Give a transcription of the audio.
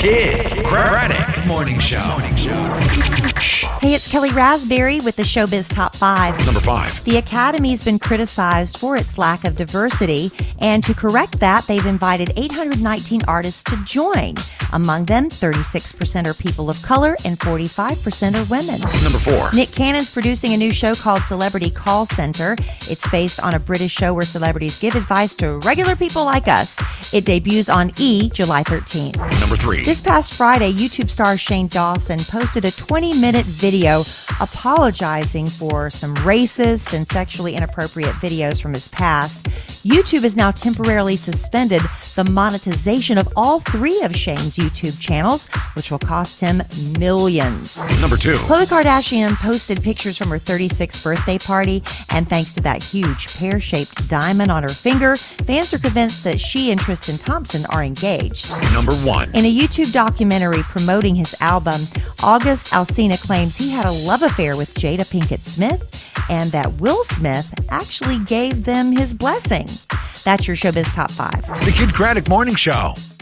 Kid Craddock Morning Show. Hey, it's Kelly Raspberry with the Showbiz Top 5. Number 5. The Academy's been criticized for its lack of diversity, and to correct that, they've invited 819 artists to join. Among them, 36% are people of color and 45% are women. Number 4. Nick Cannon's producing a new show called Celebrity Call Center. It's based on a British show where celebrities give advice to regular people like us. It debuts on E! July 13th. Number 3. This past Friday, YouTube star Shane Dawson posted a 20-minute video apologizing for some racist and sexually inappropriate videos from his past. YouTube has now temporarily suspended the monetization of all 3 of Shane's YouTube channels, which will cost him millions. Number 2. Khloe Kardashian posted pictures from her 36th birthday party, and thanks to that huge pear-shaped diamond on her finger, fans are convinced that she and Tristan Thompson are engaged. Number 1. In a YouTube documentary promoting his album, August Alsina claims he had a love affair with Jada Pinkett Smith and that Will Smith actually gave them his blessing. That's your Showbiz Top 5. The Kid Craddock Morning Show.